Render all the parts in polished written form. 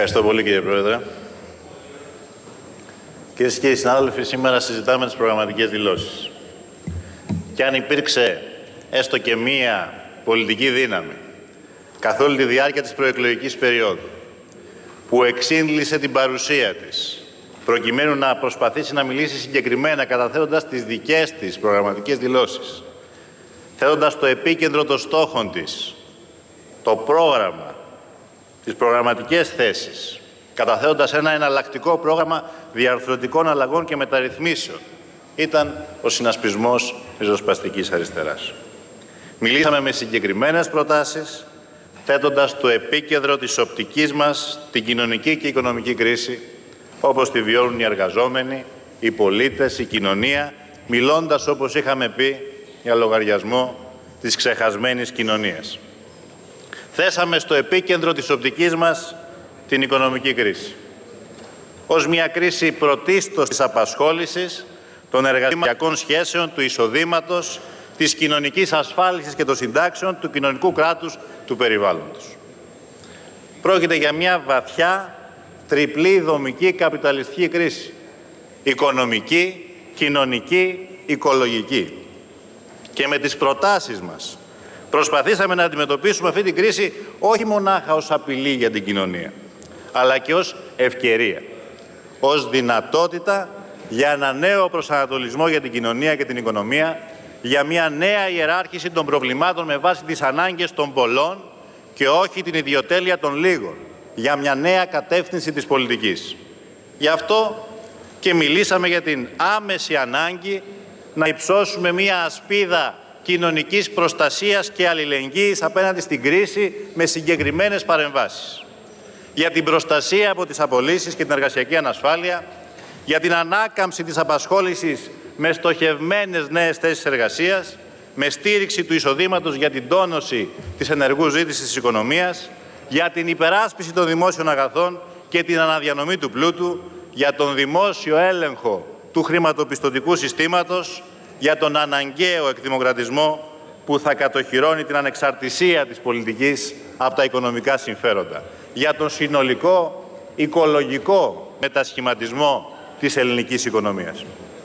Ευχαριστώ πολύ, κύριε Πρόεδρε. Κυρίες και κύριοι συνάδελφοι, σήμερα συζητάμε τις προγραμματικές δηλώσεις. Και αν υπήρξε έστω και μία πολιτική δύναμη καθ' όλη τη διάρκεια της προεκλογικής περίοδου που εξήντλησε την παρουσία της προκειμένου να προσπαθήσει να μιλήσει συγκεκριμένα καταθέτοντας τις δικές της προγραμματικές δηλώσεις, θέτοντας στο επίκεντρο των στόχων της το πρόγραμμα, τις προγραμματικές θέσεις, καταθέτοντας ένα εναλλακτικό πρόγραμμα διαρθρωτικών αλλαγών και μεταρρυθμίσεων, ήταν ο συνασπισμός ριζοσπαστικής αριστεράς. Μιλήσαμε με συγκεκριμένες προτάσεις, θέτοντας στο επίκεντρο της οπτικής μας την κοινωνική και οικονομική κρίση, όπως τη βιώνουν οι εργαζόμενοι, οι πολίτες, η κοινωνία, μιλώντας, όπως είχαμε πει, για λογαριασμό της ξεχασμένης κοινωνίας. Θέσαμε στο επίκεντρο της οπτικής μας την οικονομική κρίση. Ως μια κρίση πρωτίστως της απασχόλησης, των εργασιακών σχέσεων, του εισοδήματος, της κοινωνικής ασφάλισης και των συντάξεων, του κοινωνικού κράτους, του περιβάλλοντος. Πρόκειται για μια βαθιά, τριπλή δομική καπιταλιστική κρίση. Οικονομική, κοινωνική, οικολογική. Και με τις προτάσεις μας προσπαθήσαμε να αντιμετωπίσουμε αυτή την κρίση όχι μονάχα ως απειλή για την κοινωνία, αλλά και ως ευκαιρία, ως δυνατότητα για ένα νέο προσανατολισμό για την κοινωνία και την οικονομία, για μια νέα ιεράρχηση των προβλημάτων με βάση τις ανάγκες των πολλών και όχι την ιδιοτέλεια των λίγων, για μια νέα κατεύθυνση της πολιτικής. Γι' αυτό και μιλήσαμε για την άμεση ανάγκη να υψώσουμε μια ασπίδα κοινωνικής προστασίας και αλληλεγγύης απέναντι στην κρίση με συγκεκριμένες παρεμβάσεις. Για την προστασία από τις απολύσεις και την εργασιακή ανασφάλεια, για την ανάκαμψη της απασχόλησης με στοχευμένες νέες θέσεις εργασίας, με στήριξη του εισοδήματος για την τόνωση της ενεργού ζήτησης της οικονομίας, για την υπεράσπιση των δημόσιων αγαθών και την αναδιανομή του πλούτου, για τον δημόσιο έλεγχο του χρηματοπιστωτικού συστήματος, για τον αναγκαίο εκδημοκρατισμό που θα κατοχυρώνει την ανεξαρτησία της πολιτικής από τα οικονομικά συμφέροντα, για τον συνολικό οικολογικό μετασχηματισμό της ελληνικής οικονομίας.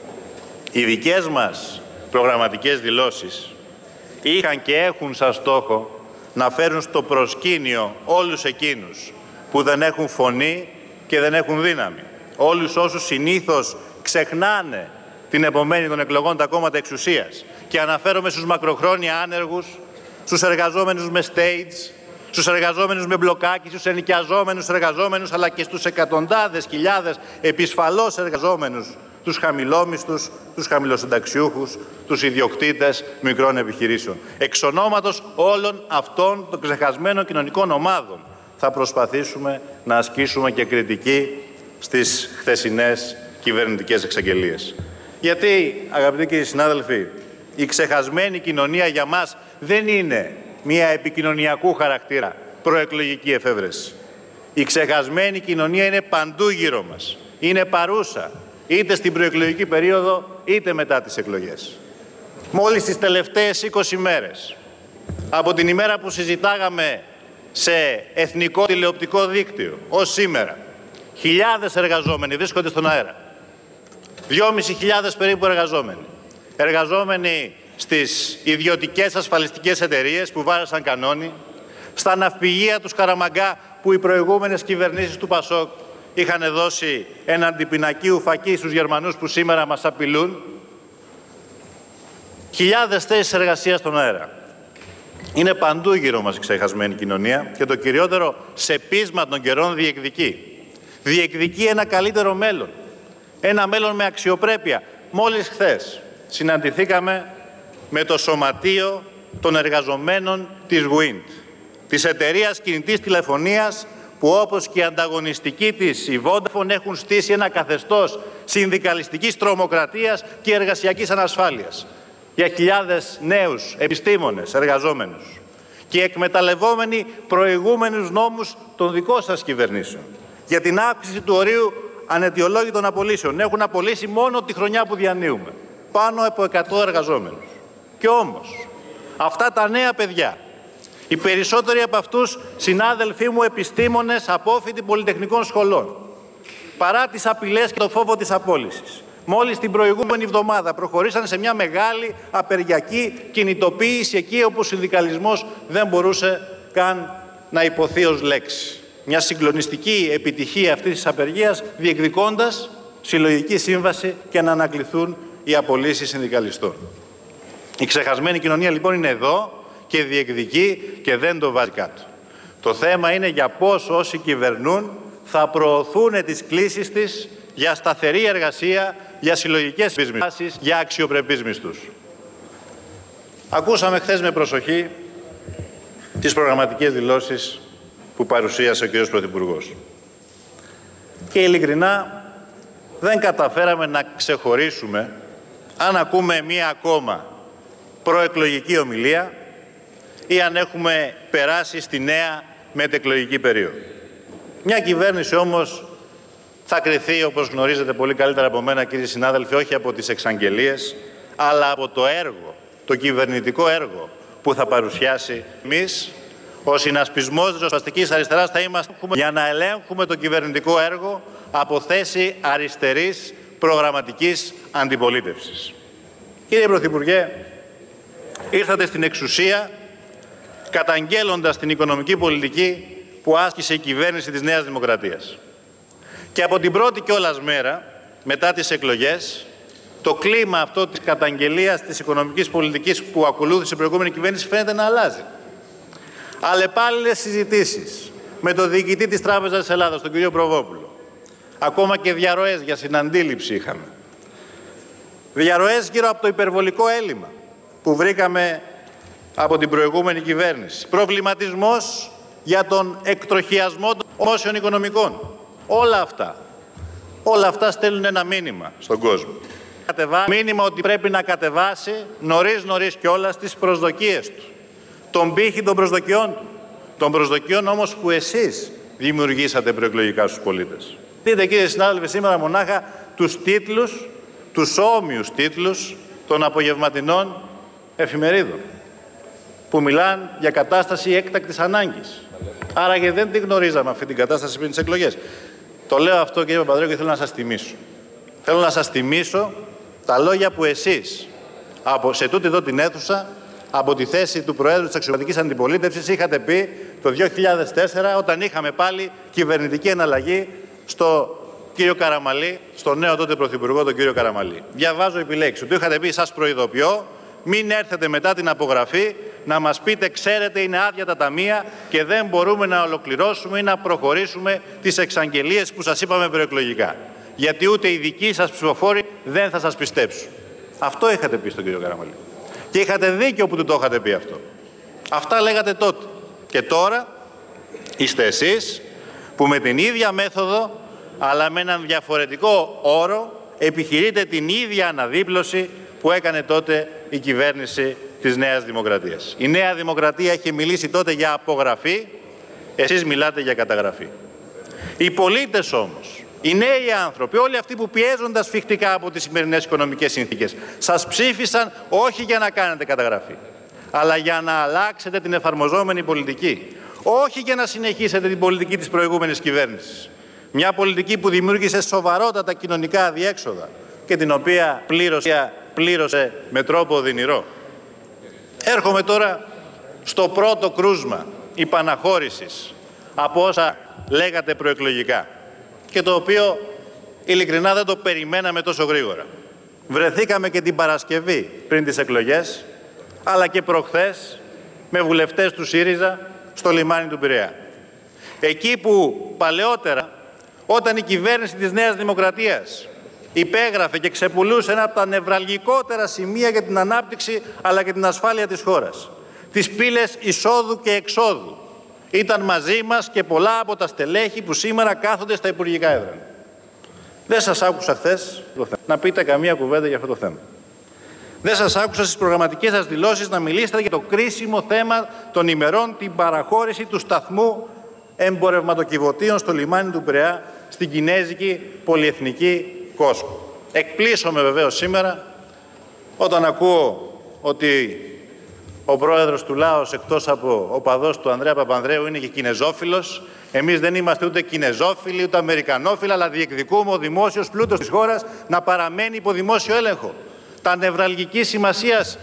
Οι δικές μας προγραμματικές δηλώσεις είχαν και έχουν σαν στόχο να φέρουν στο προσκήνιο όλους εκείνους που δεν έχουν φωνή και δεν έχουν δύναμη. Όλους όσους συνήθως ξεχνάνε την επομένη των εκλογών τα κόμματα εξουσίας, και αναφέρομαι στους μακροχρόνια άνεργους, στους εργαζόμενους με stage, στους εργαζόμενους με μπλοκάκι, στους ενοικιαζόμενους εργαζόμενους, αλλά και στους εκατοντάδες χιλιάδες επισφαλώς εργαζόμενους, τους χαμηλόμισθους, τους χαμηλοσυνταξιούχους, τους ιδιοκτήτες μικρών επιχειρήσεων. Εξ ονόματος όλων αυτών των ξεχασμένων κοινωνικών ομάδων θα προσπαθήσουμε να ασκήσουμε και κριτική στις χθεσινές κυβερνητικές εξαγγελίες. Γιατί, αγαπητοί κύριοι συνάδελφοι, η ξεχασμένη κοινωνία για μας δεν είναι μια επικοινωνιακού χαρακτήρα προεκλογική εφεύρεση. Η ξεχασμένη κοινωνία είναι παντού γύρω μας. Είναι παρούσα, είτε στην προεκλογική περίοδο, είτε μετά τις εκλογές. Μόλις τις τελευταίες 20 μέρες, από την ημέρα που συζητάγαμε σε εθνικό τηλεοπτικό δίκτυο, ως σήμερα, χιλιάδες εργαζόμενοι βρίσκονται στον αέρα. 2.500 περίπου εργαζόμενοι. Εργαζόμενοι στις ιδιωτικές ασφαλιστικές εταιρείες που βάρασαν κανόνι, στα ναυπηγεία του Σκαραμαγκά που οι προηγούμενες κυβερνήσεις του Πασόκ είχαν δώσει έναν τυπινακίου φακί στους Γερμανούς που σήμερα μας απειλούν. Χιλιάδες θέσεις εργασίας στον αέρα. Είναι παντού γύρω μας η ξεχασμένη κοινωνία και το κυριότερο σε πείσμα των καιρών διεκδικεί. Διεκδικεί ένα καλύτερο μέλλον. Ένα μέλλον με αξιοπρέπεια. Μόλις χθες συναντηθήκαμε με το Σωματείο των Εργαζομένων της WIND, της εταιρείας κινητής τηλεφωνίας που, όπως και η ανταγωνιστική της, η Vodafone, έχουν στήσει ένα καθεστώς συνδικαλιστικής τρομοκρατίας και εργασιακής ανασφάλειας για χιλιάδες νέους επιστήμονες εργαζόμενους και εκμεταλλευόμενοι προηγούμενους νόμους των δικών σας κυβερνήσεων για την αύξηση του ορίου αναιτιολόγητων απολύσεων. Έχουν απολύσει μόνο τη χρονιά που διανύουμε πάνω από 100 εργαζόμενους. Και όμως, αυτά τα νέα παιδιά Οι περισσότεροι από αυτούς συνάδελφοί μου επιστήμονες, απόφοιτοι πολυτεχνικών σχολών. Παρά τις απειλές και το φόβο της απόλυσης, μόλις την προηγούμενη εβδομάδα προχωρήσαν σε μια μεγάλη απεργιακή κινητοποίηση εκεί όπου ο συνδικαλισμός δεν μπορούσε καν να υποθεί ως λέξη. Μια συγκλονιστική επιτυχία αυτής της απεργίας, διεκδικώντας συλλογική σύμβαση και να ανακληθούν οι απολύσεις συνδικαλιστών. Η ξεχασμένη κοινωνία λοιπόν είναι εδώ και διεκδικεί και δεν το βάζει κάτω. Το θέμα είναι για πώς όσοι κυβερνούν θα προωθούν τις κλήσεις της για σταθερή εργασία, για συλλογικές συμβάσεις, για αξιοπρεπείς μισθούς. Ακούσαμε χθες με προσοχή τις προγραμματικές δηλώσεις που παρουσίασε ο κ. Πρωθυπουργός. Και ειλικρινά δεν καταφέραμε να ξεχωρίσουμε αν ακούμε μία ακόμα προεκλογική ομιλία ή αν έχουμε περάσει στη νέα μετεκλογική περίοδο. Μια κυβέρνηση όμως θα κριθεί, όπως γνωρίζετε πολύ καλύτερα από μένα, κύριοι συνάδελφοι, όχι από τις εξαγγελίες, αλλά από το έργο, το κυβερνητικό έργο που θα παρουσιάσει. Εμείς, ο συνασπισμός της Ριζοσπαστικής Αριστεράς, θα είμαστε για να ελέγχουμε το κυβερνητικό έργο από θέση αριστερής προγραμματικής αντιπολίτευσης. Κύριε Πρωθυπουργέ, ήρθατε στην εξουσία καταγγέλλοντας την οικονομική πολιτική που άσκησε η κυβέρνηση της Νέας Δημοκρατίας. Και από την πρώτη κιόλας μέρα, μετά τις εκλογές, το κλίμα αυτό της καταγγελίας της οικονομικής πολιτικής που ακολούθησε η προηγούμενη κυβέρνηση φαίνεται να αλλάζει. Αλλεπάλληλες συζητήσεις με τον διοικητή της Τράπεζας της Ελλάδας, τον κ. Προβόπουλο. Ακόμα και διαρροές για συναντήληψη είχαμε. Διαρροές γύρω από το υπερβολικό έλλειμμα που βρήκαμε από την προηγούμενη κυβέρνηση. Προβληματισμός για τον εκτροχιασμό των δημόσιων οικονομικών. Όλα αυτά στέλνουν ένα μήνυμα στον κόσμο. Μήνυμα ότι πρέπει να κατεβάσει νωρίς κιόλας τις προσδοκίες του. Τον πύχη των προσδοκιών του. Των προσδοκιών όμως που εσείς δημιουργήσατε προεκλογικά στους πολίτες. Δείτε κύριε συνάδελφοι σήμερα μονάχα τους τίτλους, τους όμοιους τίτλους των απογευματινών εφημερίδων που μιλάνε για κατάσταση έκτακτης ανάγκης. Άραγε δεν τη γνωρίζαμε αυτή την κατάσταση πριν τις εκλογές. Το λέω αυτό κύριε Παπανδρέου και θέλω να σας τιμήσω. Θέλω να σας τιμήσω τα λόγια που εσείς σε τούτη εδώ την αίθουσα από τη θέση του Προέδρου της Αξιωματικής Αντιπολίτευσης είχατε πει το 2004 όταν είχαμε πάλι κυβερνητική εναλλαγή στο κύριο Καραμαλή, στο νέο τότε Πρωθυπουργό τον κύριο Καραμαλή. Διαβάζω επιλέξει. Του είχατε πει σας προειδοποιώ, μην έρθετε μετά την απογραφή να μας πείτε ξέρετε είναι άδεια τα ταμεία και δεν μπορούμε να ολοκληρώσουμε ή να προχωρήσουμε τις εξαγγελίες που σας είπαμε προεκλογικά. Γιατί ούτε οι δικοί σας ψηφοφόροι δεν θα σας πιστέψουν. Αυτό είχατε πει στον κύριο Καραμαλή. Και είχατε δίκιο που του το είχατε πει αυτό. Αυτά λέγατε τότε. Και τώρα είστε εσείς που με την ίδια μέθοδο αλλά με έναν διαφορετικό όρο επιχειρείτε την ίδια αναδίπλωση που έκανε τότε η κυβέρνηση της Νέας Δημοκρατίας. Η Νέα Δημοκρατία είχε μιλήσει τότε για απογραφή, εσείς μιλάτε για καταγραφή. Οι πολίτες όμως, οι νέοι άνθρωποι, όλοι αυτοί που πιέζονται σφιχτικά από τις σημερινές οικονομικές συνθήκες, σας ψήφισαν όχι για να κάνετε καταγραφή, αλλά για να αλλάξετε την εφαρμοζόμενη πολιτική. Όχι για να συνεχίσετε την πολιτική της προηγούμενης κυβέρνησης. Μια πολιτική που δημιούργησε σοβαρότατα κοινωνικά αδιέξοδα και την οποία πλήρωσε με τρόπο οδυνηρό. Έρχομαι τώρα στο πρώτο κρούσμα υπαναχώρησης από όσα λέγατε προεκλογικά και το οποίο ειλικρινά δεν το περιμέναμε τόσο γρήγορα. Βρεθήκαμε και την Παρασκευή πριν τις εκλογές, αλλά και προχθές με βουλευτές του ΣΥΡΙΖΑ στο λιμάνι του Πειραιά. Εκεί που παλαιότερα, όταν η κυβέρνηση της Νέας Δημοκρατίας υπέγραφε και ξεπουλούσε ένα από τα νευραλγικότερα σημεία για την ανάπτυξη αλλά και την ασφάλεια της χώρας, τις πύλες εισόδου και εξόδου, ήταν μαζί μας και πολλά από τα στελέχη που σήμερα κάθονται στα υπουργικά έδρανα. Δεν σας άκουσα χθες να πείτε καμία κουβέντα για αυτό το θέμα. Δεν σας άκουσα στις προγραμματικές σας δηλώσεις να μιλήσετε για το κρίσιμο θέμα των ημερών, την παραχώρηση του σταθμού εμπορευματοκιβωτίων στο λιμάνι του Πειραιά στην κινέζικη πολυεθνική Κόσκο. Εκπλήσωμαι βεβαίως σήμερα όταν ακούω ότι ο πρόεδρος του ΛΑΟΣ, εκτός από οπαδός του Ανδρέα Παπανδρέου, είναι και κινεζόφιλος. Εμείς δεν είμαστε ούτε κινεζόφιλοι, ούτε αμερικανόφιλοι, αλλά διεκδικούμε ο δημόσιος πλούτος της χώρας να παραμένει υπό δημόσιο έλεγχο. Τα νευραλγικής σημασίας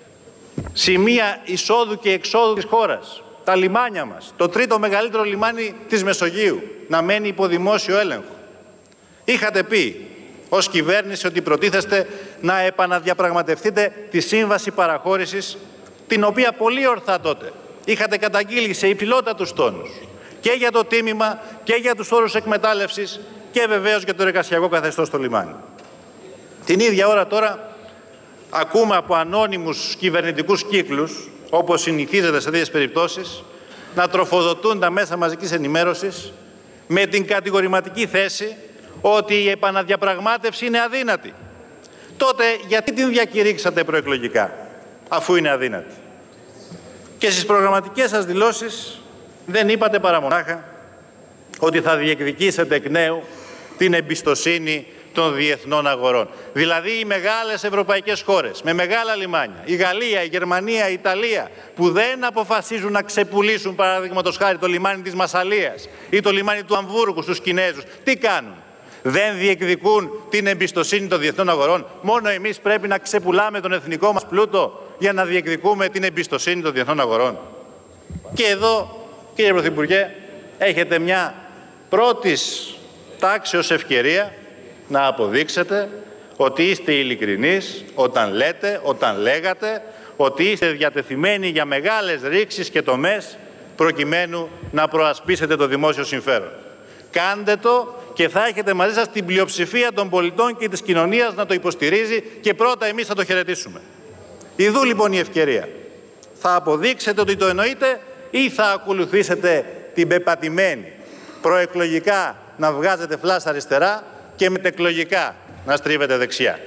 σημεία εισόδου και εξόδου της χώρας, τα λιμάνια μας, το τρίτο μεγαλύτερο λιμάνι της Μεσογείου, να μένει υπό δημόσιο έλεγχο. Είχατε πει ως κυβέρνηση ότι προτίθεστε να επαναδιαπραγματευτείτε τη σύμβαση παραχώρησης, την οποία πολύ ορθά τότε είχατε καταγγείλει σε υψηλότατους τόνους και για το τίμημα και για τους όρους εκμετάλλευσης και βεβαίως για το εργασιακό καθεστώς στο λιμάνι. Την ίδια ώρα τώρα ακούμε από ανώνυμους κυβερνητικούς κύκλους, όπως συνηθίζεται σε τέτοιες περιπτώσεις, να τροφοδοτούν τα μέσα μαζικής ενημέρωσης με την κατηγορηματική θέση ότι η επαναδιαπραγμάτευση είναι αδύνατη. Τότε γιατί την διακηρύξατε προεκλογικά, αφού είναι αδύνατη? Και στις προγραμματικές σας δηλώσεις δεν είπατε παρά μονάχα ότι θα διεκδικήσετε εκ νέου την εμπιστοσύνη των διεθνών αγορών. Δηλαδή οι μεγάλες ευρωπαϊκές χώρες με μεγάλα λιμάνια, η Γαλλία, η Γερμανία, η Ιταλία, που δεν αποφασίζουν να ξεπουλήσουν παραδείγματος χάρη το λιμάνι της Μασσαλίας ή το λιμάνι του Αμβούργου στους Κινέζους, τι κάνουν? Δεν διεκδικούν την εμπιστοσύνη των διεθνών αγορών. Μόνο εμείς πρέπει να ξεπουλάμε τον εθνικό μας πλούτο για να διεκδικούμε την εμπιστοσύνη των διεθνών αγορών? Και εδώ, κύριε Πρωθυπουργέ, έχετε μια πρώτης τάξεως ευκαιρία να αποδείξετε ότι είστε ειλικρινείς όταν λέγατε ότι είστε διατεθειμένοι για μεγάλες ρήξεις και τομές προκειμένου να προασπίσετε το δημόσιο συμφέρον. Κάντε το και θα έχετε μαζί σας την πλειοψηφία των πολιτών και της κοινωνίας να το υποστηρίζει και πρώτα εμείς θα το χαιρετήσουμε. Ιδού λοιπόν η ευκαιρία. Θα αποδείξετε ότι το εννοείτε ή θα ακολουθήσετε την πεπατημένη προεκλογικά να βγάζετε φλάς αριστερά και μετεκλογικά να στρίβετε δεξιά?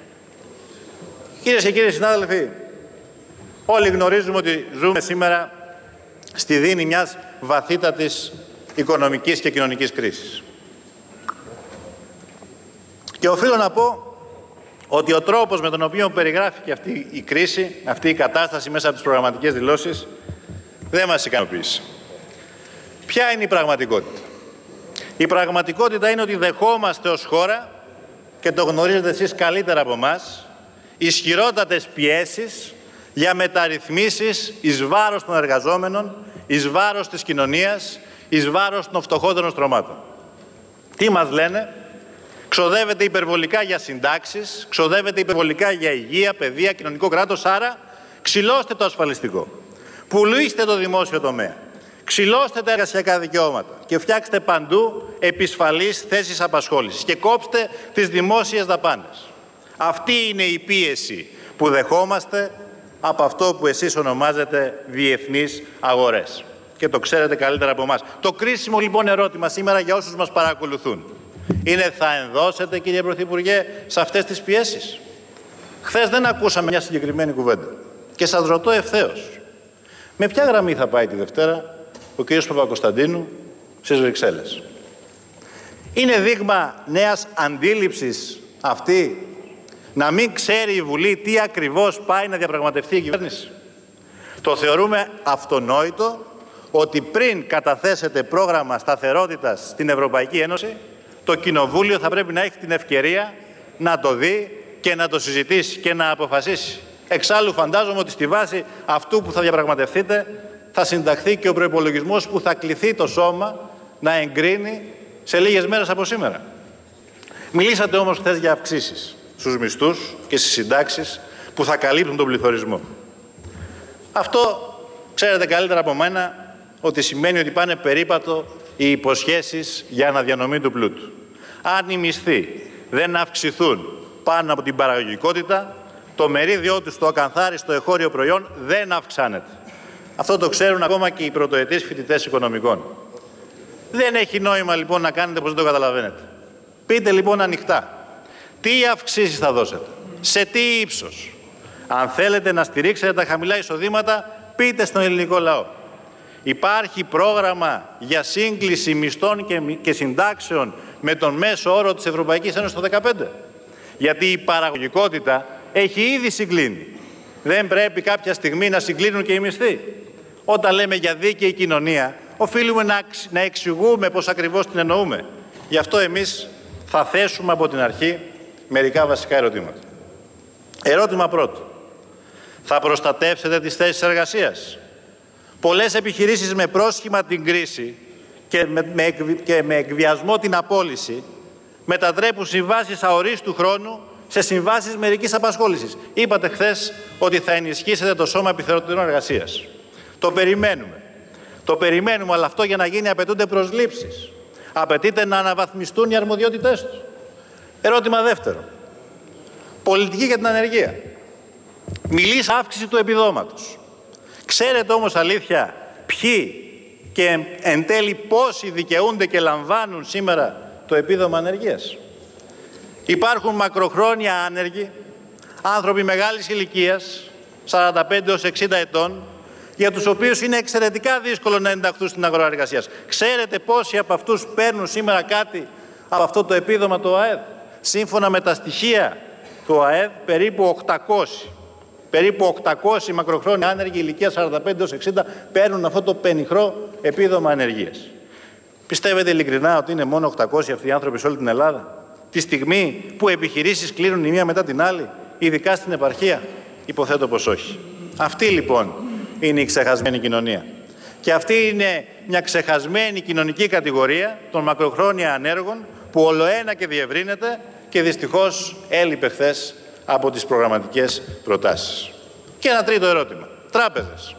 Κυρίες και κύριοι συνάδελφοι, όλοι γνωρίζουμε ότι ζούμε σήμερα στη δίνη μιας βαθύτατης οικονομικής και κοινωνικής κρίσης. Και οφείλω να πω ότι ο τρόπος με τον οποίο περιγράφηκε αυτή η κρίση, αυτή η κατάσταση μέσα από τις προγραμματικές δηλώσεις, δεν μας ικανοποίησε. Ποια είναι η πραγματικότητα? Η πραγματικότητα είναι ότι δεχόμαστε ως χώρα, και το γνωρίζετε εσείς καλύτερα από εμάς, ισχυρότατες πιέσεις για μεταρρυθμίσεις εις βάρος των εργαζόμενων, εις βάρος της κοινωνίας, εις βάρος των φτωχότερων στρωμάτων. Τι μας λένε? Ξοδεύεται υπερβολικά για συντάξεις, ξοδεύεται υπερβολικά για υγεία, παιδεία, κοινωνικό κράτος, άρα ξυλώστε το ασφαλιστικό, πουλήστε το δημόσιο τομέα, ξυλώστε τα εργασιακά δικαιώματα και φτιάξτε παντού επισφαλείς θέσεις απασχόλησης και κόψτε τις δημόσιες δαπάνες. Αυτή είναι η πίεση που δεχόμαστε από αυτό που εσείς ονομάζετε διεθνείς αγορές. Και το ξέρετε καλύτερα από εμάς. Το κρίσιμο λοιπόν ερώτημα σήμερα για όσους μας παρακολουθούν είναι: θα ενδώσετε, κύριε Πρωθυπουργέ, σε αυτές τις πιέσεις? Χθες δεν ακούσαμε μια συγκεκριμένη κουβέντα. Και σας ρωτώ ευθέως, με ποια γραμμή θα πάει τη Δευτέρα ο κ. Παπακοσταντίνου στις Βρυξέλλες? Είναι δείγμα νέας αντίληψης αυτή να μην ξέρει η Βουλή τι ακριβώς πάει να διαπραγματευτεί η κυβέρνηση? Το θεωρούμε αυτονόητο ότι πριν καταθέσετε πρόγραμμα σταθερότητας στην Ευρωπαϊκή Ένωση, το Κοινοβούλιο θα πρέπει να έχει την ευκαιρία να το δει και να το συζητήσει και να αποφασίσει. Εξάλλου φαντάζομαι ότι στη βάση αυτού που θα διαπραγματευτείτε θα συνταχθεί και ο προϋπολογισμός που θα κληθεί το σώμα να εγκρίνει σε λίγες μέρες από σήμερα. Μιλήσατε όμως χθες για αυξήσεις στους μισθούς και στις συντάξεις που θα καλύπτουν τον πληθωρισμό. Αυτό ξέρετε καλύτερα από μένα ότι σημαίνει ότι πάνε περίπατο οι υποσχέσεις για αναδιανομή του πλούτου. Αν οι μισθοί δεν αυξηθούν πάνω από την παραγωγικότητα, το μερίδιό τους στο ακαθάριστο εχώριο προϊόν δεν αυξάνεται. Αυτό το ξέρουν ακόμα και οι πρωτοετής φοιτητές οικονομικών. Δεν έχει νόημα λοιπόν να κάνετε πως δεν το καταλαβαίνετε. Πείτε λοιπόν ανοιχτά τι αυξήσεις θα δώσετε, σε τι ύψος. Αν θέλετε να στηρίξετε τα χαμηλά εισοδήματα, πείτε στον ελληνικό λαό. Υπάρχει πρόγραμμα για σύγκληση μισθών και συντάξεων με τον μέσο όρο της Ευρωπαϊκής Ένωσης το 2015. Γιατί η παραγωγικότητα έχει ήδη συγκλίνει. Δεν πρέπει κάποια στιγμή να συγκλίνουν και οι μισθοί? Όταν λέμε για δίκαιη κοινωνία, οφείλουμε να εξηγούμε πώς ακριβώς την εννοούμε. Γι' αυτό εμείς θα θέσουμε από την αρχή μερικά βασικά ερωτήματα. Ερώτημα πρώτο. Θα προστατεύσετε τις θέσεις εργασίας? Πολλές επιχειρήσεις με πρόσχημα την κρίση και με εκβιασμό την απόλυση μετατρέπουν συμβάσεις αορίστου χρόνου σε συμβάσεις μερικής απασχόλησης. Είπατε χθες ότι θα ενισχύσετε το Σώμα Επιθεωρητών Εργασίας. Το περιμένουμε. Το περιμένουμε, αλλά αυτό για να γίνει απαιτούνται προσλήψεις. Απαιτείται να αναβαθμιστούν οι αρμοδιότητές τους. Ερώτημα δεύτερο. Πολιτική για την ανεργία. Μιλείς αύξηση του επιδόματος. Ξέρετε όμως αλήθεια ποιοι και εν τέλει πόσοι δικαιούνται και λαμβάνουν σήμερα το επίδομα ανεργίας? Υπάρχουν μακροχρόνια άνεργοι, άνθρωποι μεγάλης ηλικίας, 45 έως 60 ετών, για τους οποίους είναι εξαιρετικά δύσκολο να ενταχθούν στην αγορά εργασίας. Ξέρετε πόσοι από αυτούς παίρνουν σήμερα κάτι από αυτό το επίδομα του ΑΕΔ? Σύμφωνα με τα στοιχεία του ΑΕΔ, περίπου 800 μακροχρόνια άνεργοι ηλικία 45 έως 60 παίρνουν αυτό το πενιχρό επίδομα ανεργίας. Πιστεύετε ειλικρινά ότι είναι μόνο 800 αυτοί οι άνθρωποι σε όλη την Ελλάδα? Τη στιγμή που επιχειρήσεις κλείνουν η μία μετά την άλλη, ειδικά στην επαρχία? Υποθέτω πως όχι. Αυτή λοιπόν είναι η ξεχασμένη κοινωνία. Και αυτή είναι μια ξεχασμένη κοινωνική κατηγορία των μακροχρόνια ανέργων που ολοένα και διευρύνεται και δυστυχώς έλειπε χθες από τις προγραμματικές προτάσεις. Και ένα τρίτο ερώτημα. Τράπεζες.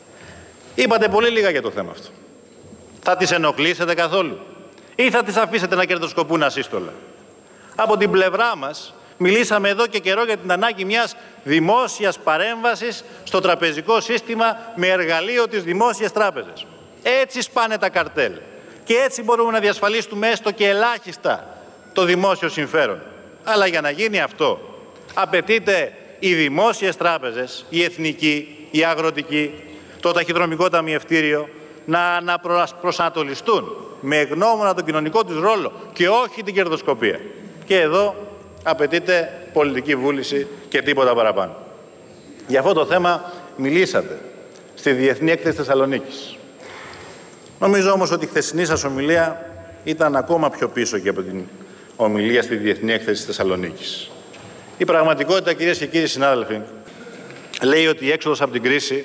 Είπατε πολύ λίγα για το θέμα αυτό. Θα τις ενοχλήσετε καθόλου ή θα τις αφήσετε να κερδοσκοπούν ασύστολα? Από την πλευρά μας μιλήσαμε εδώ και καιρό για την ανάγκη μιας δημόσιας παρέμβασης στο τραπεζικό σύστημα με εργαλείο τις δημόσιες τράπεζες. Έτσι σπάνε τα καρτέλ και έτσι μπορούμε να διασφαλίσουμε έστω και ελάχιστα το δημόσιο συμφέρον. Αλλά για να γίνει αυτό απαιτείται οι δημόσιες τράπεζες, η εθνική, η αγροτική, το ταχυδρομικό ταμιευτήριο να προσανατολιστούν με γνώμονα τον κοινωνικό τους ρόλο και όχι την κερδοσκοπία. Και εδώ απαιτείται πολιτική βούληση και τίποτα παραπάνω. Για αυτό το θέμα μιλήσατε στη Διεθνή Έκθεση Θεσσαλονίκης. Νομίζω όμως ότι η χθεσινή σας ομιλία ήταν ακόμα πιο πίσω και από την ομιλία στη Διεθνή Έκθεση Θεσσαλονίκης. Η πραγματικότητα, κυρίες και κύριοι συνάδελφοι, λέει ότι η έξοδος από την κρίση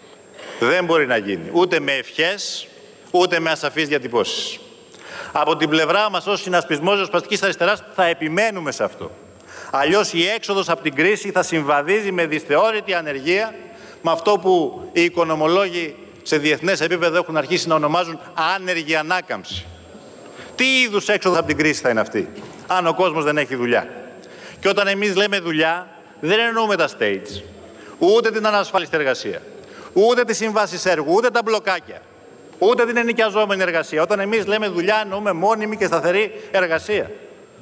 δεν μπορεί να γίνει ούτε με ευχές, ούτε με ασαφείς διατυπώσεις. Από την πλευρά μας, ως συνασπισμός ριζοσπαστικής αριστεράς, θα επιμένουμε σε αυτό. Αλλιώς η έξοδος από την κρίση θα συμβαδίζει με δυσθεώρητη ανεργία, με αυτό που οι οικονομολόγοι σε διεθνές επίπεδο έχουν αρχίσει να ονομάζουν άνεργη ανάκαμψη. Τι είδους έξοδος από την κρίση θα είναι αυτή, αν ο κόσμος δεν έχει δουλειά? Και όταν εμείς λέμε δουλειά, δεν εννοούμε τα stage, ούτε την ανασφάλιστη εργασία, ούτε τις συμβάσεις έργου, ούτε τα μπλοκάκια, ούτε την ενοικιαζόμενη εργασία. Όταν εμείς λέμε δουλειά, εννοούμε μόνιμη και σταθερή εργασία.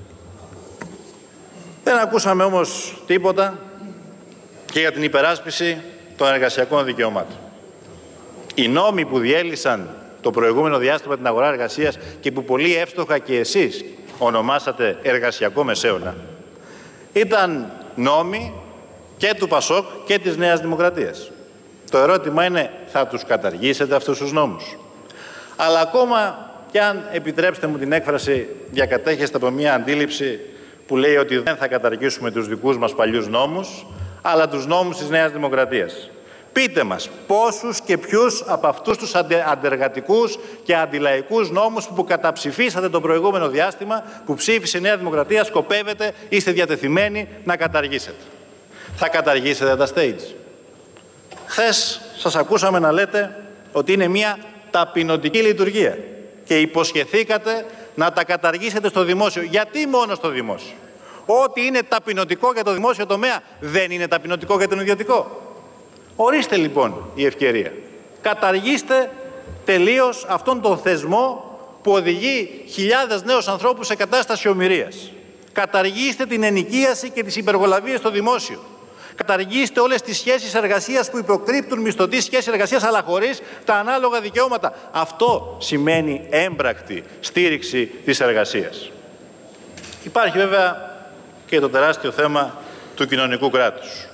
Δεν ακούσαμε όμως τίποτα και για την υπεράσπιση των εργασιακών δικαιωμάτων. Οι νόμοι που διέλυσαν το προηγούμενο διάστημα την αγορά εργασίας και που πολύ εύστοχα και εσείς ονομάσατε εργασιακό μεσαίωνα, ήταν νόμοι και του ΠΑΣΟΚ και της Νέας Δημοκρατίας. Το ερώτημα είναι, θα τους καταργήσετε αυτούς τους νόμους? Αλλά ακόμα κι αν, επιτρέψτε μου την έκφραση, διακατέχεστε από μια αντίληψη που λέει ότι δεν θα καταργήσουμε τους δικούς μας παλιούς νόμους, αλλά τους νόμους της Νέας Δημοκρατίας. Πείτε μας πόσους και ποιους από αυτούς τους αντεργατικούς και αντιλαϊκούς νόμους που καταψηφίσατε το προηγούμενο διάστημα, που ψήφισε η Νέα Δημοκρατία, σκοπεύετε, είστε διατεθειμένοι να καταργήσετε? Θα καταργήσετε τα stage? Χθες σας ακούσαμε να λέτε ότι είναι μια ταπεινωτική λειτουργία και υποσχεθήκατε να τα καταργήσετε στο δημόσιο. Γιατί μόνο στο δημόσιο? Ό,τι είναι ταπεινωτικό για το δημόσιο τομέα δεν είναι ταπεινωτικό για τον ιδιωτικό? Ορίστε λοιπόν η ευκαιρία. Καταργήστε τελείως αυτόν τον θεσμό που οδηγεί χιλιάδες νέους ανθρώπους σε κατάσταση ομηρίας. Καταργήστε την ενοικίαση και τις υπεργολαβίες στο δημόσιο. Καταργήστε όλες τις σχέσεις εργασίας που υποκρύπτουν μισθωτή σχέση εργασίας, αλλά χωρίς τα ανάλογα δικαιώματα. Αυτό σημαίνει έμπρακτη στήριξη της εργασίας. Υπάρχει βέβαια και το τεράστιο θέμα του κοινωνικού κράτους.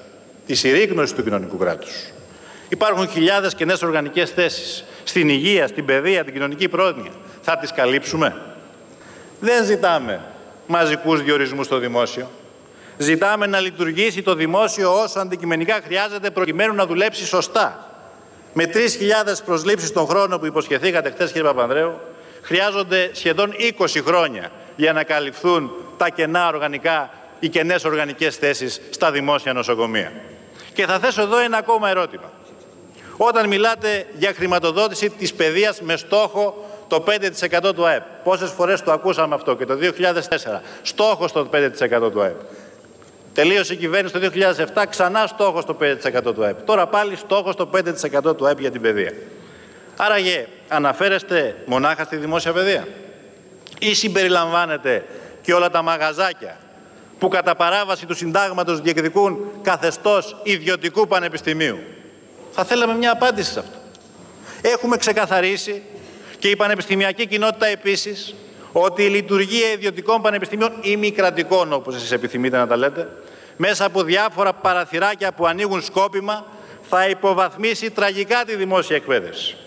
τη συρρίκνωση του κοινωνικού κράτους. Υπάρχουν χιλιάδες κενές οργανικές θέσεις στην υγεία, στην παιδεία, την κοινωνική πρόνοια. Θα τις καλύψουμε? Δεν ζητάμε μαζικούς διορισμούς στο δημόσιο. Ζητάμε να λειτουργήσει το δημόσιο όσο αντικειμενικά χρειάζεται προκειμένου να δουλέψει σωστά. Με 3.000 προσλήψεις τον χρόνο που υποσχεθήκατε χθες, κύριε Παπανδρέου, χρειάζονται σχεδόν 20 χρόνια για να καλυφθούν τα κενά οργανικά, οι κενές οργανικές θέσεις στα δημόσια νοσοκομεία. Και θα θέσω εδώ ένα ακόμα ερώτημα. Όταν μιλάτε για χρηματοδότηση της παιδείας με στόχο το 5% του ΑΕΠ, πόσες φορές το ακούσαμε αυτό? Και το 2004, στόχος το 5% του ΑΕΠ. Τελείωσε η κυβέρνηση το 2007, ξανά στόχος το 5% του ΑΕΠ. Τώρα πάλι στόχος το 5% του ΑΕΠ για την παιδεία. Άραγε, αναφέρεστε μονάχα στη δημόσια παιδεία ή συμπεριλαμβάνετε και όλα τα μαγαζάκια που κατά παράβαση του συντάγματος διεκδικούν καθεστώς ιδιωτικού πανεπιστημίου? Θα θέλαμε μια απάντηση σε αυτό. Έχουμε ξεκαθαρίσει, και η πανεπιστημιακή κοινότητα επίσης, ότι η λειτουργία ιδιωτικών πανεπιστημίων ή μη κρατικών, όπως εσείς επιθυμείτε να τα λέτε, μέσα από διάφορα παραθυράκια που ανοίγουν σκόπιμα, θα υποβαθμίσει τραγικά τη δημόσια εκπαίδευση.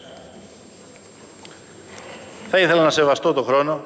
Θα ήθελα να σεβαστώ το χρόνο.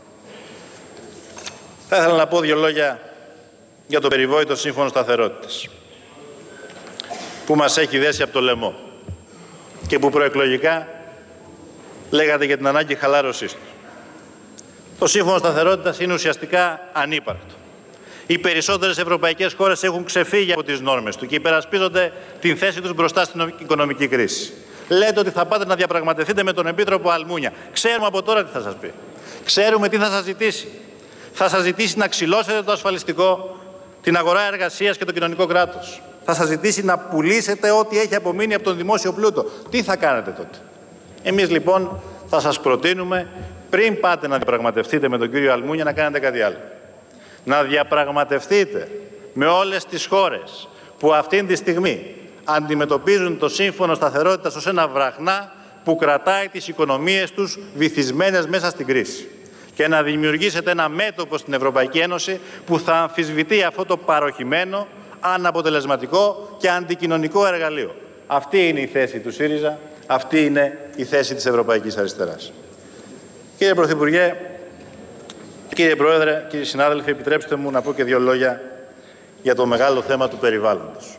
Θα ήθελα να πω δύο λόγια για το περιβόητο σύμφωνο σταθερότητας που μας έχει δέσει από το λαιμό και που προεκλογικά λέγατε για την ανάγκη χαλάρωσής του. Το σύμφωνο σταθερότητας είναι ουσιαστικά ανύπαρκτο. Οι περισσότερες ευρωπαϊκές χώρες έχουν ξεφύγει από τις νόρμες του και υπερασπίζονται την θέση τους μπροστά στην οικονομική κρίση. Λέτε ότι θα πάτε να διαπραγματευτείτε με τον Επίτροπο Αλμούνια. Ξέρουμε από τώρα τι θα σας πει. Ξέρουμε τι θα σας ζητήσει. Θα σας ζητήσει να ξυλώσετε το ασφαλιστικό, την αγορά εργασίας και το κοινωνικό κράτος. Θα σας ζητήσει να πουλήσετε ό,τι έχει απομείνει από τον δημόσιο πλούτο. Τι θα κάνετε τότε? Εμείς λοιπόν θα σας προτείνουμε, πριν πάτε να διαπραγματευτείτε με τον κύριο Αλμούνια, να κάνετε κάτι άλλο. Να διαπραγματευτείτε με όλες τις χώρες που αυτήν τη στιγμή αντιμετωπίζουν το σύμφωνο σταθερότητας ως ένα βραχνά που κρατάει τις οικονομίες τους βυθισμένες μέσα στην κρίση. Και να δημιουργήσετε ένα μέτωπο στην Ευρωπαϊκή Ένωση που θα αμφισβητεί αυτό το παροχημένο, αναποτελεσματικό και αντικοινωνικό εργαλείο. Αυτή είναι η θέση του ΣΥΡΙΖΑ, αυτή είναι η θέση της Ευρωπαϊκής Αριστεράς. Κύριε Πρωθυπουργέ, κύριε Πρόεδρε, κύριοι συνάδελφοι, επιτρέψτε μου να πω και δύο λόγια για το μεγάλο θέμα του περιβάλλοντος.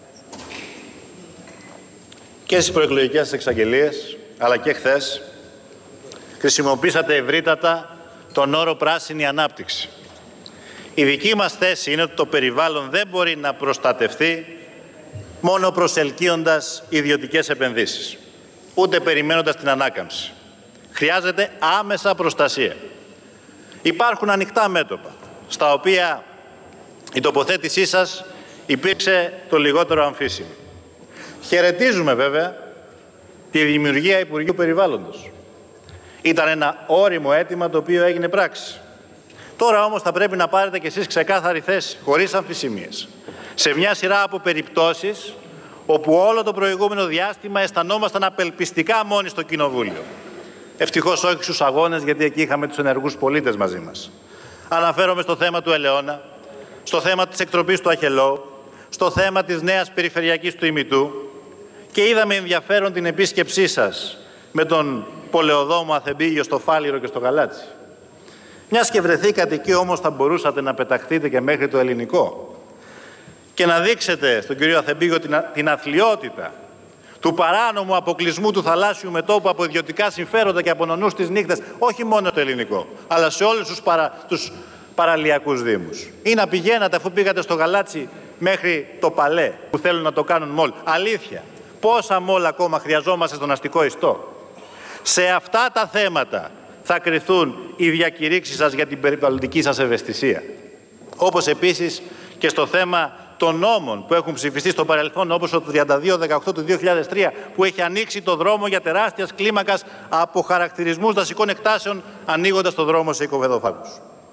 Και στις προεκλογικές εξαγγελίες, αλλά και χθες, χρησιμοποίησατε ευρύτατα τον όρο πράσινη ανάπτυξη. Η δική μας θέση είναι ότι το περιβάλλον δεν μπορεί να προστατευτεί μόνο προσελκύοντας ιδιωτικές επενδύσεις, ούτε περιμένοντας την ανάκαμψη. Χρειάζεται άμεσα προστασία. Υπάρχουν ανοιχτά μέτωπα, στα οποία η τοποθέτησή σας υπήρξε το λιγότερο αμφίσιμη. Χαιρετίζουμε βέβαια τη δημιουργία Υπουργείου Περιβάλλοντος. Ήταν ένα ώριμο αίτημα το οποίο έγινε πράξη. Τώρα όμως θα πρέπει να πάρετε κι εσείς ξεκάθαρη θέση, χωρίς αμφισημίες, σε μια σειρά από περιπτώσεις όπου όλο το προηγούμενο διάστημα αισθανόμασταν απελπιστικά μόνοι στο Κοινοβούλιο. Ευτυχώς όχι στους αγώνες, γιατί εκεί είχαμε τους ενεργούς πολίτες μαζί μας. Αναφέρομαι στο θέμα του Ελαιώνα, στο θέμα της εκτροπής του Αχελώου, στο θέμα της νέας περιφερειακής του Ημιτού, και είδαμε ενδιαφέρον την επίσκεψή σας με τον πολεοδόμο Αθεμπίγιο στο Φάληρο και στο Γαλάτσι. Μιας και βρεθήκατε εκεί όμως, θα μπορούσατε να πεταχτείτε και μέχρι το ελληνικό και να δείξετε στον κύριο Αθεμπίγιο την αθλιότητα του παράνομου αποκλεισμού του θαλάσσιου μετώπου από ιδιωτικά συμφέροντα και από νονούς τις νύχτες, όχι μόνο στο ελληνικό, αλλά σε όλους τους παραλιακούς δήμους. Ή να πηγαίνατε, αφού πήγατε στο Γαλάτσι, μέχρι το Παλέ, που θέλουν να το κάνουν μολ. Αλήθεια, πόσα μολ ακόμα χρειαζόμαστε στον αστικό ιστό? Σε αυτά τα θέματα θα κριθούν οι διακηρύξεις σας για την περιβαλλοντική σας ευαισθησία. Όπως επίσης και στο θέμα των νόμων που έχουν ψηφιστεί στο παρελθόν, όπως ο 3218 του 2003, που έχει ανοίξει το δρόμο για τεράστιας κλίμακας αποχαρακτηρισμούς δασικών εκτάσεων, ανοίγοντας το δρόμο σε οικοπεδοφάγους.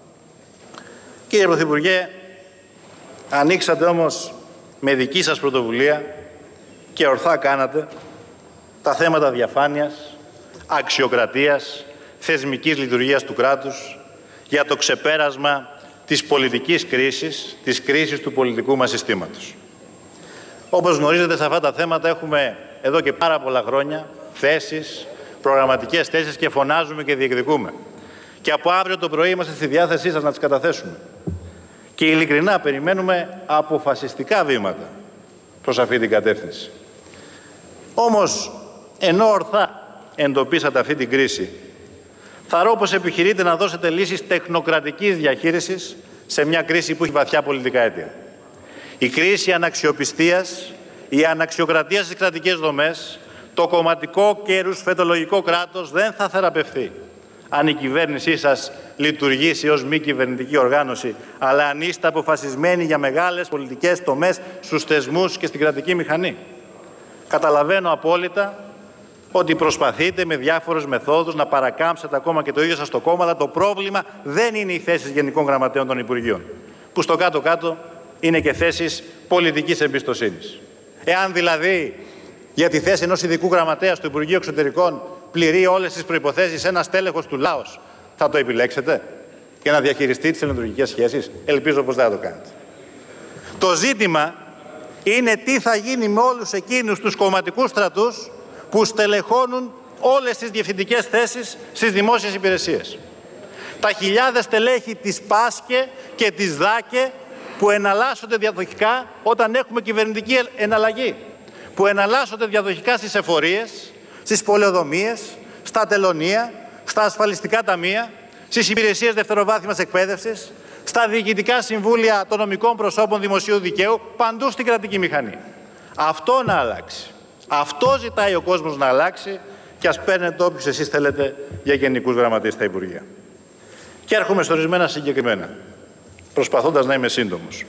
Κύριε Πρωθυπουργέ, ανοίξατε όμως με δική σας πρωτοβουλία, και ορθά κάνατε, τα θέματα διαφάνειας, αξιοκρατίας, θεσμικής λειτουργίας του κράτους για το ξεπέρασμα της πολιτικής κρίσης, της κρίσης του πολιτικού μας συστήματος. Όπως γνωρίζετε, σε αυτά τα θέματα έχουμε εδώ και πάρα πολλά χρόνια θέσεις, προγραμματικές θέσεις και φωνάζουμε και διεκδικούμε. Και από αύριο το πρωί είμαστε στη διάθεσή σας να τις καταθέσουμε. Και ειλικρινά περιμένουμε αποφασιστικά βήματα προς αυτή την κατεύθυνση. Όμως, ενώ ορθά εντοπίσατε αυτή την κρίση, θαρώ πως επιχειρείτε να δώσετε λύσεις τεχνοκρατικής διαχείρισης σε μια κρίση που έχει βαθιά πολιτικά αίτια. Η κρίση αναξιοπιστίας, η αναξιοκρατία στις κρατικές δομές, το κομματικό και ρουσφετολογικό κράτος δεν θα θεραπευθεί αν η κυβέρνησή σας λειτουργήσει ως μη κυβερνητική οργάνωση, αλλά αν είστε αποφασισμένοι για μεγάλες πολιτικές τομές στους θεσμούς και στην κρατική μηχανή. Καταλαβαίνω απόλυτα ότι προσπαθείτε με διάφορες μεθόδους να παρακάμψετε ακόμα και το ίδιο σας το κόμμα, αλλά το πρόβλημα δεν είναι οι θέσεις γενικών γραμματέων των Υπουργείων, που στο κάτω-κάτω είναι και θέσεις πολιτικής εμπιστοσύνης. Εάν δηλαδή για τη θέση ενός ειδικού γραμματέα στο Υπουργείο Εξωτερικών πληρεί όλες τις προϋποθέσεις ένας τέλεχος του Λάος, θα το επιλέξετε για να διαχειριστεί τις ελληνοτουρκικές σχέσεις? Ελπίζω πως δεν θα το κάνετε. Το ζήτημα είναι τι θα γίνει με όλους εκείνους τους κομματικούς στρατούς που στελεχώνουν όλες τις διευθυντικές θέσεις στις δημόσιες υπηρεσίες. Τα χιλιάδες στελέχη της ΠΑΣΚΕ και της ΔΑΚΕ που εναλλάσσονται διαδοχικά όταν έχουμε κυβερνητική εναλλαγή, που εναλλάσσονται διαδοχικά στις εφορίες, στις πολεοδομίες, στα τελωνεία, στα ασφαλιστικά ταμεία, στις υπηρεσίες δευτεροβάθμιας εκπαίδευσης, στα διοικητικά συμβούλια των νομικών προσώπων δημοσίου δικαίου, παντού στην κρατική μηχανή. Αυτό να αλλάξει. Αυτό ζητάει ο κόσμος να αλλάξει και ας παίρνετε όποιους εσείς θέλετε για γενικούς γραμματείς στα Υπουργεία. Και έρχομαι σε ορισμένα συγκεκριμένα, προσπαθώντας να είμαι σύντομος.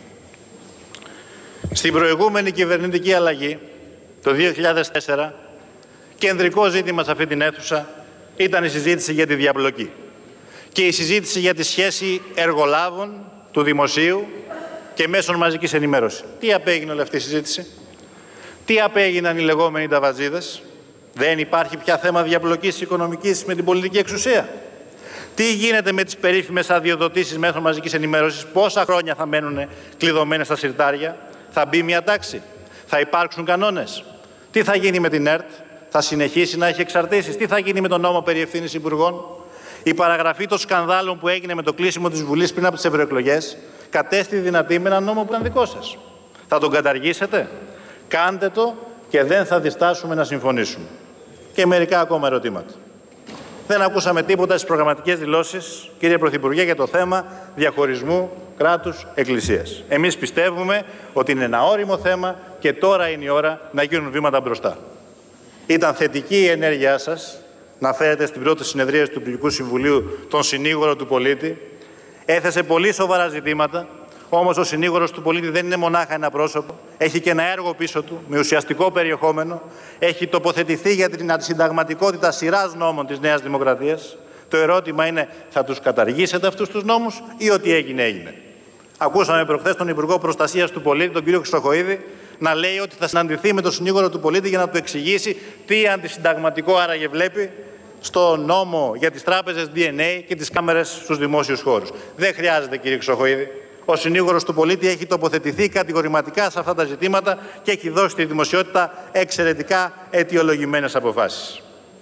Στην προηγούμενη κυβερνητική αλλαγή, το 2004, κεντρικό ζήτημα σε αυτή την αίθουσα ήταν η συζήτηση για τη διαπλοκή και η συζήτηση για τη σχέση εργολάβων του δημοσίου και μέσων μαζικής ενημέρωσης. Τι απέγινε όλη αυτή η συζήτηση? Τι απέγιναν οι λεγόμενοι ταβατζίδες? Δεν υπάρχει πια θέμα διαπλοκής οικονομικής με την πολιτική εξουσία. Τι γίνεται με τις περίφημες αδειοδοτήσεις μέσων μαζικής ενημέρωσης? Πόσα χρόνια θα μένουν κλειδωμένες στα συρτάρια? Θα μπει μια τάξη? Θα υπάρξουν κανόνες? Τι θα γίνει με την ΕΡΤ? Θα συνεχίσει να έχει εξαρτήσεις? Τι θα γίνει με τον νόμο περί ευθύνης υπουργών? Η παραγραφή των σκανδάλων που έγινε με το κλείσιμο της Βουλής πριν από τις ευρωεκλογές κατέστη δυνατή με ένα νόμο που ήταν δικό σας. Θα τον καταργήσετε? Κάντε το και δεν θα διστάσουμε να συμφωνήσουμε. Και μερικά ακόμα ερωτήματα. Δεν ακούσαμε τίποτα στις προγραμματικές δηλώσεις, κύριε Πρωθυπουργέ, για το θέμα διαχωρισμού κράτους-εκκλησίας. Εμείς πιστεύουμε ότι είναι ένα όριμο θέμα και τώρα είναι η ώρα να γίνουν βήματα μπροστά. Ήταν θετική η ενέργειά σας να φέρετε στην πρώτη συνεδρίαση του Υπουργικού Συμβουλίου τον συνήγορο του πολίτη. Έθεσε πολύ σοβαρά ζητήματα, όμως ο συνήγορος του πολίτη δεν είναι μονάχα ένα πρόσωπο. Έχει και ένα έργο πίσω του με ουσιαστικό περιεχόμενο. Έχει τοποθετηθεί για την αντισυνταγματικότητα σειράς νόμων της Νέας Δημοκρατίας. Το ερώτημα είναι, θα τους καταργήσετε αυτούς τους νόμους ή ό,τι έγινε έγινε? Ακούσαμε προχθές τον Υπουργό Προστασίας του Πολίτη, τον κύριο Χρυσοχοΐδη, να λέει ότι θα συναντηθεί με τον συνήγορο του πολίτη για να του εξηγήσει τι αντισυνταγματικό άραγε βλέπει στο νόμο για τις τράπεζες DNA και τις κάμερες στους δημόσιους χώρους. Δεν χρειάζεται, κύριε Χρυσοχοΐδη. Ο συνήγορος του πολίτη έχει τοποθετηθεί κατηγορηματικά σε αυτά τα ζητήματα και έχει δώσει στη δημοσιότητα εξαιρετικά αιτιολογημένες αποφάσεις.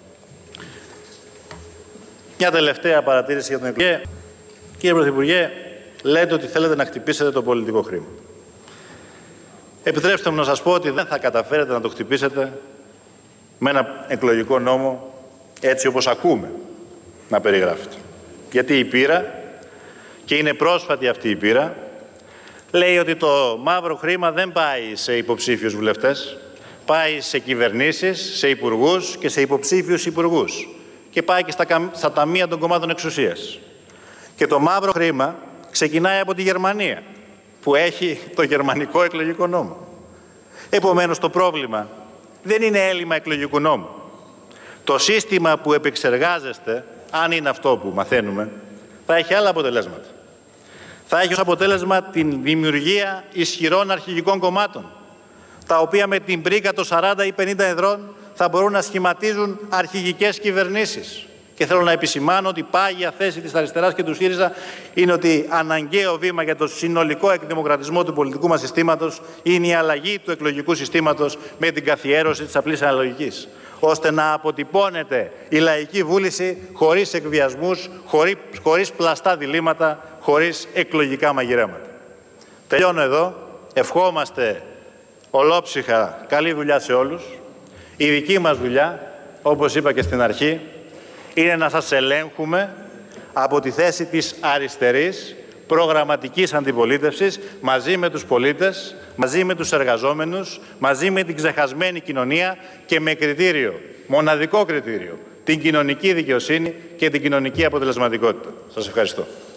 Μια τελευταία παρατήρηση για τον εκλογή. Κύριε Πρωθυπουργέ, λέτε ότι θέλετε να χτυπήσετε το πολιτικό χρήμα. Επιτρέψτε μου να σας πω ότι δεν θα καταφέρετε να το χτυπήσετε με ένα εκλογικό νόμο έτσι όπως ακούμε να περιγράφεται. Γιατί η πείρα, και είναι πρόσφατη αυτή η πείρα, λέει ότι το μαύρο χρήμα δεν πάει σε υποψήφιους βουλευτές, πάει σε κυβερνήσεις, σε υπουργούς και σε υποψήφιους υπουργούς και πάει και στα ταμεία των κομμάτων εξουσίας. Και το μαύρο χρήμα ξεκινάει από τη Γερμανία, που έχει το γερμανικό εκλογικό νόμο. Επομένως, το πρόβλημα δεν είναι έλλειμμα εκλογικού νόμου. Το σύστημα που επεξεργάζεστε, αν είναι αυτό που μαθαίνουμε, θα έχει άλλα αποτελέσματα. Θα έχει ως αποτέλεσμα την δημιουργία ισχυρών αρχηγικών κομμάτων, τα οποία με την πρίκα των 40 ή 50 εδρών θα μπορούν να σχηματίζουν αρχηγικές κυβερνήσεις. Και θέλω να επισημάνω ότι η πάγια θέση της αριστεράς και του ΣΥΡΙΖΑ είναι ότι αναγκαίο βήμα για το συνολικό εκδημοκρατισμό του πολιτικού μας συστήματος είναι η αλλαγή του εκλογικού συστήματος με την καθιέρωση της απλής αναλογικής, ώστε να αποτυπώνεται η λαϊκή βούληση χωρίς εκβιασμούς, χωρίς πλαστά διλήμματα, χωρίς εκλογικά μαγειρέματα. Τελειώνω εδώ. Ευχόμαστε ολόψυχα καλή δουλειά σε όλους. Η δική μας δουλειά, όπως είπα και στην αρχή, είναι να σας ελέγχουμε από τη θέση της αριστερής προγραμματικής αντιπολίτευσης μαζί με τους πολίτες, μαζί με τους εργαζόμενους, μαζί με την ξεχασμένη κοινωνία και με κριτήριο, μοναδικό κριτήριο, την κοινωνική δικαιοσύνη και την κοινωνική αποτελεσματικότητα. Σας ευχαριστώ.